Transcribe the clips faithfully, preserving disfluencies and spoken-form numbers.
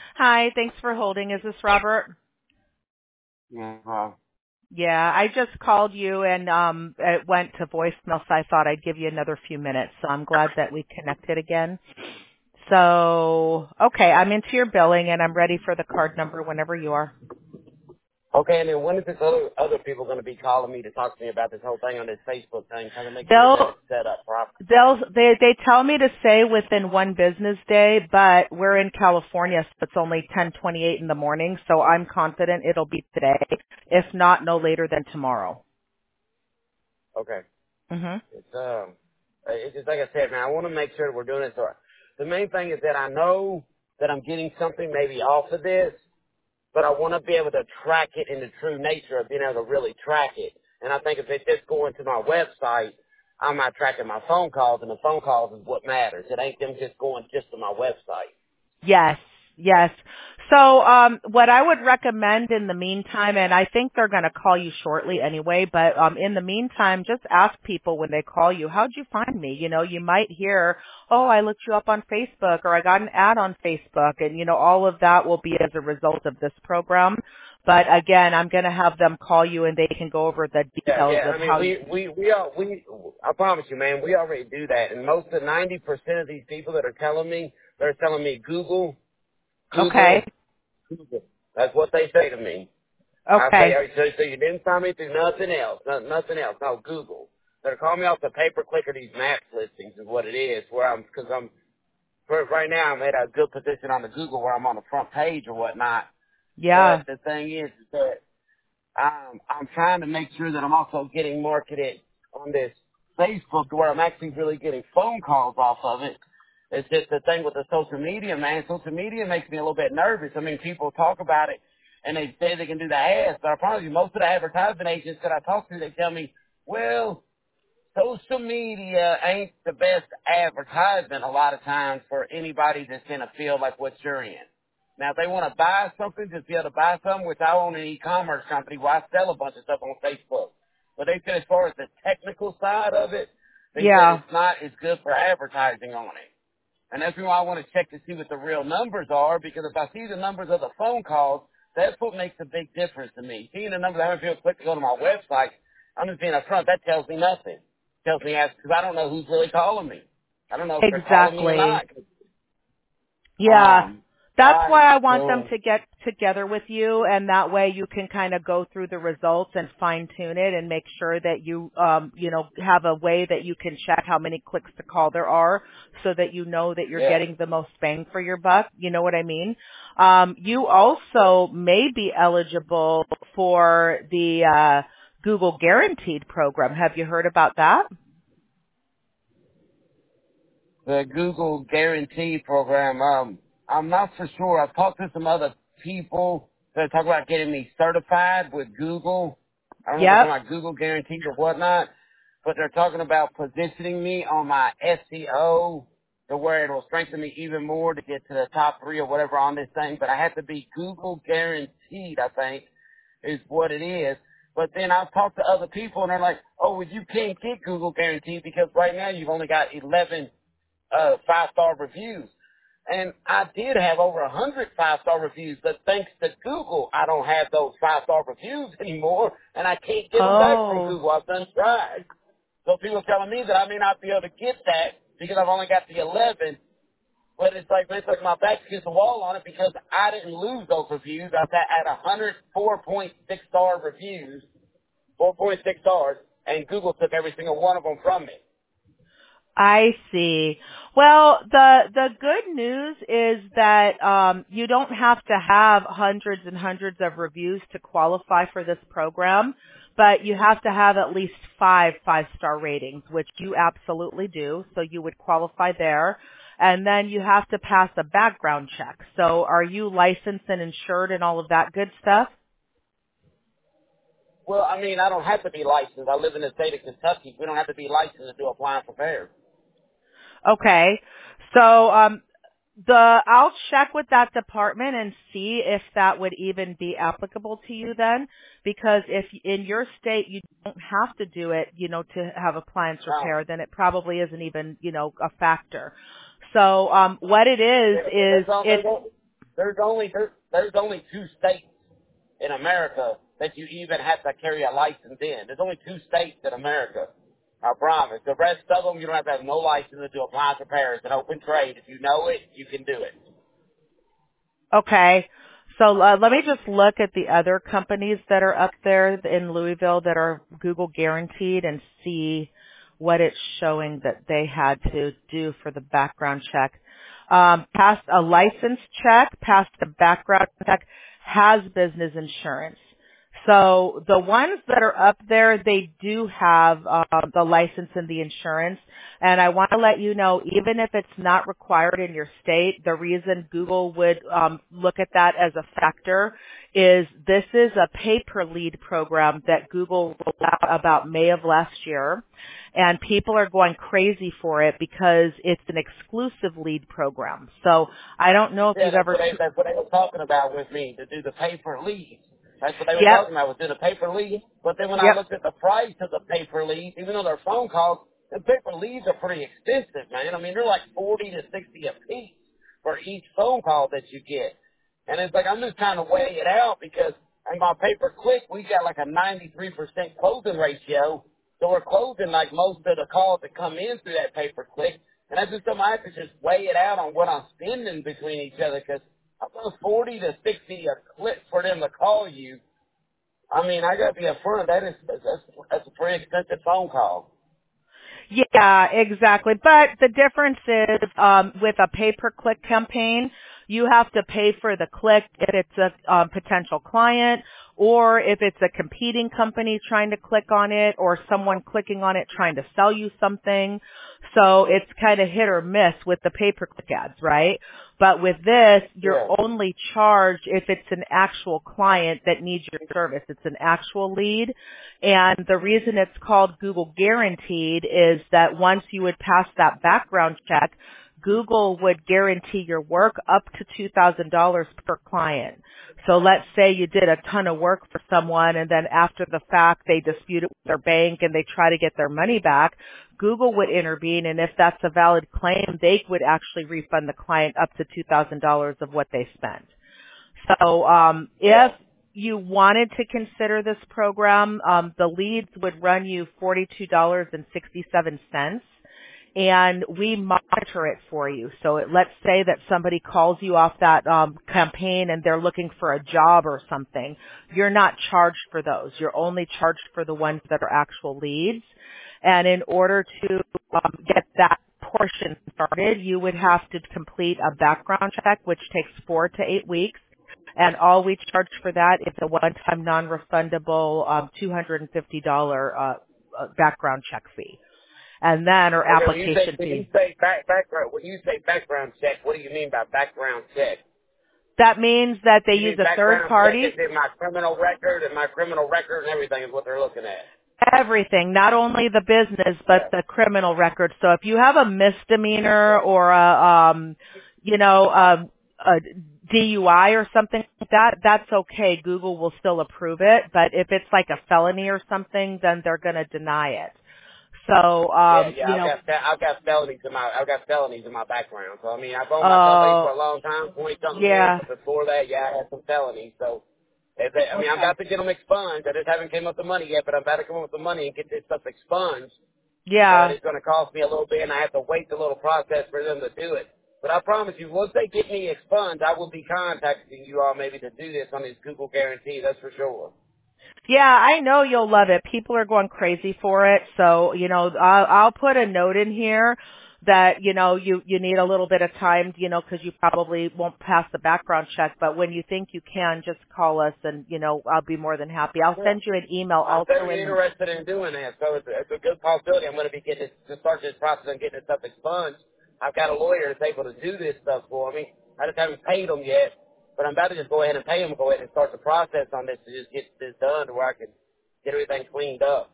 Hi, thanks for holding. Is this Robert? Yeah. Uh, Yeah, I just called you and um it went to voicemail, so I thought I'd give you another few minutes. So I'm glad that we connected again. So, okay, I'm into your billing and I'm ready for the card number whenever you are. okay, and then when is this other other people going to be calling me to talk to me about this whole thing on this Facebook thing, trying to make sure that They'll it's set up properly? they'll they they tell me to say within one business day, but we're in California, so it's only ten twenty-eight in the morning, so I'm confident it'll be today, if not no later than tomorrow. Okay. Mhm. It's um, it's just like I said, man. I want to make sure that we're doing this right. The main thing is that I know that I'm getting something maybe off of this, but I want to be able to track it in the true nature of being able to really track it. And I think if it's just going to my website, I'm not tracking my phone calls, and the phone calls is what matters. It ain't them just going just to my website. Yes, yes. So um, what I would recommend in the meantime, and I think they're going to call you shortly anyway, but um, in the meantime, just ask people when they call you, how'd you find me? You know, you might hear, oh, I looked you up on Facebook or I got an ad on Facebook, and, you know, all of that will be as a result of this program. But again, I'm going to have them call you and they can go over the Yeah, details yeah. of I mean, how you, we we we all we. I promise you, man, we already do that. And most of ninety percent of these people that are telling me, they're telling me Google, okay, Google, Google. That's what they say to me. I say, okay, "All right, so, so you didn't sign me through nothing else, no, nothing else. No, Google. They're calling me off the pay per click of these map listings is what it is. Where I'm because I'm for right now I'm at a good position on the Google where I'm on the front page or whatnot. But yeah, the thing is, is that Um, I'm trying to make sure that I'm also getting marketed on this Facebook to where I'm actually really getting phone calls off of it. It's just the thing with the social media, man. Social media makes me a little bit nervous. I mean, people talk about it and they say they can do the ads, but I promise you, most of the advertisement agents that I talk to, they tell me, well, social media ain't the best advertisement a lot of times for anybody that's in a field like what you're in. Now, if they want to buy something, just be able to buy something, which I own an e-commerce company where I sell a bunch of stuff on Facebook. But they said as far as the technical side of it, they said yeah. it's not as good for advertising on it. And that's why I want to check to see what the real numbers are, because if I see the numbers of the phone calls, that's what makes a big difference to me. Seeing the numbers, how many people click to go to my website, I'm just being upfront, that tells me nothing. Tells me, because I don't know who's really calling me. I don't know if they're calling me or Exactly. not. Yeah. Um, all That's right, why I want them so to get together with you, and that way you can kind of go through the results and fine tune it and make sure that you um you know have a way that you can check how many clicks to call there are so that you know that you're yeah. getting the most bang for your buck. You know what I mean? Um you also may be eligible for the uh Google Guaranteed program. Have you heard about that? The Google Guarantee Program. Um, I'm not for sure. I've talked to some other people that talk about getting me certified with Google. I don't know if they're Yep. talking about Google Guarantee or whatnot, but they're talking about positioning me on my S E O to where it will strengthen me even more to get to the top three or whatever on this thing. But I have to be Google Guaranteed, I think, is what it is. But then I've talked to other people and they're like, oh, well, you can't get Google Guaranteed because right now you've only got eleven uh, five-star reviews. And I did have over a hundred five-star reviews, but thanks to Google, I don't have those five-star reviews anymore, and I can't get them back from Oh. Google. I've done tried. So people are telling me that I may not be able to get that because I've only got the eleven, but it's like, it's like my back's against the wall on it because I didn't lose those reviews. I've got at one hundred four point six star reviews, four point six stars, and Google took every single one of them from me. I see. Well, the the good news is that um, you don't have to have hundreds and hundreds of reviews to qualify for this program, but you have to have at least five five star ratings, which you absolutely do. So you would qualify there, and then you have to pass a background check. So are you licensed and insured and all of that good stuff? Well, I mean, I don't have to be licensed. I live in the state of Kentucky. We don't have to be licensed to do applying for fair. Okay. So um, The I'll check with that department and see if that would even be applicable to you then, because if in your state you don't have to do it, you know, to have appliance No. repair, then it probably isn't even, you know, a factor. So um what it is They, is they, don't, they, it's won't, there's only there, there's only two states in America that you even have to carry a license in. There's only two states in America. I promise. The rest of them, you don't have to have no license to do appliance repairs and open trade. If you know it, you can do it. Okay. So uh, let me just look at the other companies that are up there in Louisville that are Google guaranteed and see what it's showing that they had to do for the background check. Um, passed a license check, passed a background check, has business insurance. So the ones that are up there, they do have uh, the license and the insurance. And I want to let you know, even if it's not required in your state, the reason Google would um, look at that as a factor is this is a pay-per-lead program that Google rolled out about May of last year. And people are going crazy for it because it's an exclusive lead program. So I don't know if Yeah, you've that's ever... what, they, that's what they were talking about with me, to do the pay-per-lead. That's what they were Yep. talking about, was do the pay-per-lead. But then when I Yep. looked at the price of the pay-per-lead, even though they're phone calls, the pay-per-leads are pretty expensive, man. I mean, they're like forty to sixty a piece for each phone call that you get. And it's like, I'm just trying to weigh it out because in my pay-per-click, we got like a ninety-three percent closing ratio. So we're closing like most of the calls that come in through that pay-per-click. And I just something I have to just weigh it out on what I'm spending between each other because about forty to sixty a click for them to call you. I mean, I got to be upfront. That is, that's, that's a pretty expensive phone call. Yeah, exactly. But the difference is um, with a pay-per-click campaign, you have to pay for the click if it's a um, potential client or if it's a competing company trying to click on it or someone clicking on it trying to sell you something. So it's kind of hit or miss with the pay-per-click ads, right? But with this, you're Yeah. only charged if it's an actual client that needs your service. It's an actual lead. And the reason it's called Google Guaranteed is that once you would pass that background check, Google would guarantee your work up to two thousand dollars per client. So let's say you did a ton of work for someone and then after the fact they dispute it with their bank and they try to get their money back, Google would intervene, and if that's a valid claim, they would actually refund the client up to two thousand dollars of what they spent. So um, if you wanted to consider this program, um, the leads would run you forty-two dollars and sixty-seven cents. And we monitor it for you. So it, let's say that somebody calls you off that um, campaign and they're looking for a job or something. You're not charged for those. You're only charged for the ones that are actual leads. And in order to um, get that portion started, you would have to complete a background check, which takes four to eight weeks. And all we charge for that is a one-time non-refundable um, two hundred fifty dollars uh, uh, background check fee. And then, or Okay, when you say, application when you fee. say back, background, when you say background check, what do you mean by background check? That means that they You use mean a third background check party. is in my criminal record and my criminal record and everything is what they're looking at. Everything, not only the business, but Yeah. the criminal record. So if you have a misdemeanor or a, um, you know, a, a D U I or something like that, that's okay. Google will still approve it. But if it's like a felony or something, then they're going to deny it. So, Yeah, um, yeah, you I've know, got fe- I've got felonies in my I've got felonies in my background. So I mean, I've owned my company for oh, a long time, twenty something years, yeah, but before that, yeah, I had some felonies. So, if they, I mean, I'm okay, about to get them expunged. I just haven't came up with the money yet, but I'm about to come up with the money and get this stuff expunged. But yeah. it's going to cost me a little bit, and I have to wait the little process for them to do it. But I promise you, once they get me expunged, I will be contacting you all maybe to do this on this Google guarantee. That's for sure. Yeah, I know you'll love it. People are going crazy for it. So, you know, I'll, I'll put a note in here that, you know, you, you need a little bit of time, you know, because you probably won't pass the background check. But when you think you can, just call us and, you know, I'll be more than happy. I'll Yeah. send you an email I'm also very in the, interested in doing that, so it's, it's a good possibility. I'm going to be getting this, to start this process and getting this stuff expunged. I've got a lawyer that's able to do this stuff for me. I just haven't paid them yet, but I'm about to just go ahead and pay them, go ahead and start the process on this to just get this done to where I can get everything cleaned up.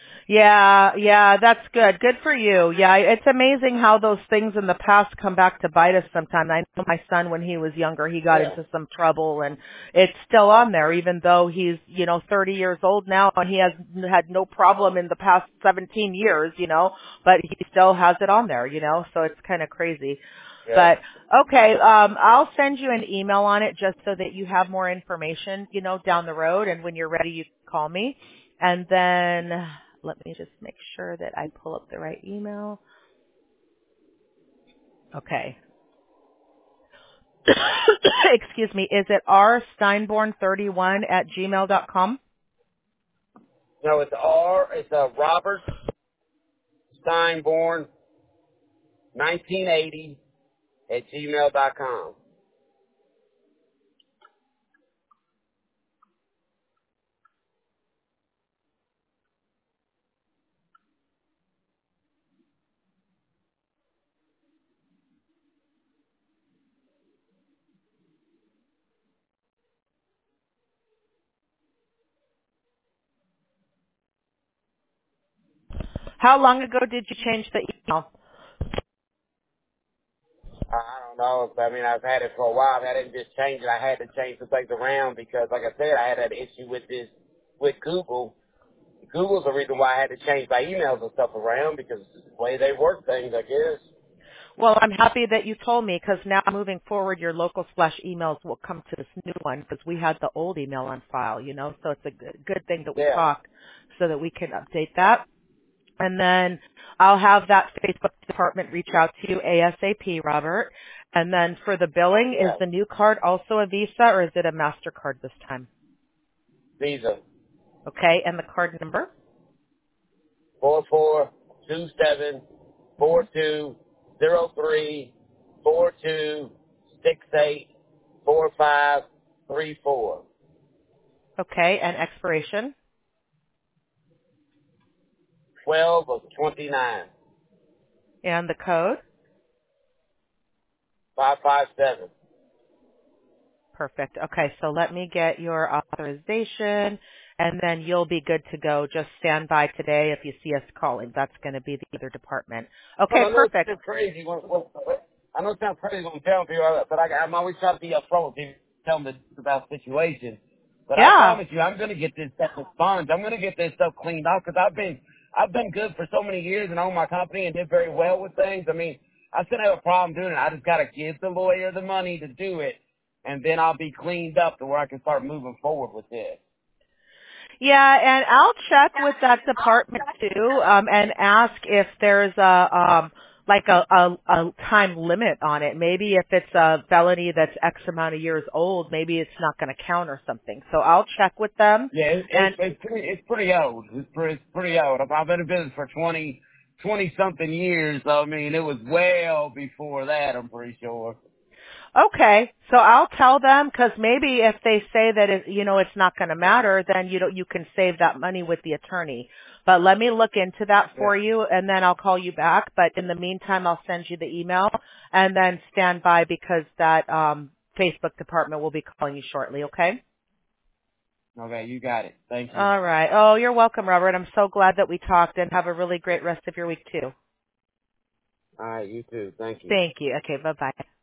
Yeah, yeah, that's good. Good for you. Yeah, it's amazing how those things in the past come back to bite us sometimes. I know my son, when he was younger, he got Yeah. into some trouble, and it's still on there, even though he's, you know, thirty years old now, and he has had no problem in the past seventeen years, you know, but he still has it on there, you know, so it's kind of crazy. Yeah. But okay, um, I'll send you an email on it just so that you have more information, you know, down the road. And when you're ready, you can call me. And then let me just make sure that I pull up the right email. Okay. Excuse me. Is it r steinborn thirty-one at gmail dot com? No, it's R. It's uh, Robert Steinborn, nineteen eighty at gmail dot com. How long ago did you change the email? I I don't know. I mean, I've had it for a while. I didn't just change it. I had to change some things around because, like I said, I had that issue with this, with Google. Google's the reason why I had to change my emails and stuff around because it's the way they work things, I guess. Well, I'm happy that you told me because now moving forward, your local slash emails will come to this new one because we had the old email on file, you know, so it's a good, good thing that we Yeah. talked so that we can update that. And then I'll have that Facebook department reach out to you ASAP, Robert. And then for the billing, is Yeah. the new card also a Visa or is it a MasterCard this time? Visa. Okay, and the card number? Four four two seven four two zero three four two six eight four five three four. Okay, and expiration? Twelve of twenty nine. And the code? Five five seven. Perfect. Okay, so let me get your authorization, and then you'll be good to go. Just stand by today if you see us calling. That's going to be the other department. Well, Okay, I know it perfect. sounds crazy. When, when, I know it sounds crazy when I'm telling people, but I, I'm always trying to be upfront with people, tell them the, about the situation. But I Yeah. promise you, I'm going to get this stuff expunged. I'm going to get this stuff cleaned off because I've been, I've been good for so many years and own my company and did very well with things. I mean, I still have a problem doing it. I just got to give the lawyer the money to do it, and then I'll be cleaned up to where I can start moving forward with this. Yeah, and I'll check with that department too, um, and ask if there's a um like a, a a time limit on it. Maybe if it's a felony that's X amount of years old, maybe it's not going to count or something. So I'll check with them. Yeah, it, And it's it's pretty it's pretty old. It's pretty it's pretty old. I've, I've been in business for twenty twenty something years. So I mean, it was well before that. I'm pretty sure. okay, so I'll tell them because maybe if they say that it, you know it's not going to matter, then you don't you can save that money with the attorney. But let me look into that Yeah. for you, and then I'll call you back. But in the meantime, I'll send you the email, and then stand by because that um, Facebook department will be calling you shortly. Okay. Okay, you got it. Thank you. All right. Oh, you're welcome, Robert. I'm so glad that we talked, and have a really great rest of your week too. All right, you too. Thank you. Thank you. Okay. Bye bye.